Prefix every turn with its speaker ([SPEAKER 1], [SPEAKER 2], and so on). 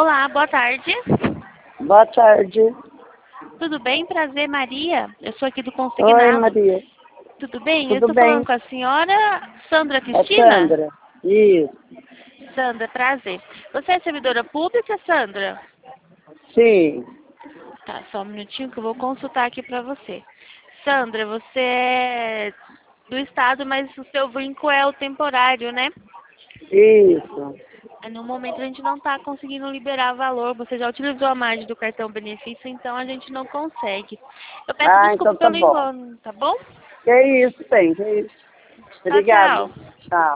[SPEAKER 1] Olá, boa tarde.
[SPEAKER 2] Boa tarde.
[SPEAKER 1] Tudo bem? Prazer, Maria. Eu sou aqui do
[SPEAKER 2] Oi,
[SPEAKER 1] Consignado.
[SPEAKER 2] Maria.
[SPEAKER 1] Tudo bem? Eu
[SPEAKER 2] Tudo
[SPEAKER 1] estou falando
[SPEAKER 2] bem?
[SPEAKER 1] com a senhora Sandra
[SPEAKER 2] É
[SPEAKER 1] Cristina?
[SPEAKER 2] Sandra. Isso.
[SPEAKER 1] Sandra, prazer. Você é servidora pública, Sandra?
[SPEAKER 2] Sim.
[SPEAKER 1] Tá, só um minutinho que eu vou consultar aqui para você. Sandra, você é do estado, mas o seu vínculo é o temporário, né?
[SPEAKER 2] Isso.
[SPEAKER 1] No momento a gente não está conseguindo liberar valor. Você já utilizou a margem do cartão benefício, então a gente não consegue. Eu peço
[SPEAKER 2] Ah,
[SPEAKER 1] desculpa
[SPEAKER 2] então tá
[SPEAKER 1] pelo
[SPEAKER 2] bom.
[SPEAKER 1] engano, tá bom?
[SPEAKER 2] Que isso, tem, que isso.
[SPEAKER 1] Tchau,
[SPEAKER 2] Obrigada.
[SPEAKER 1] tchau.
[SPEAKER 2] Tchau.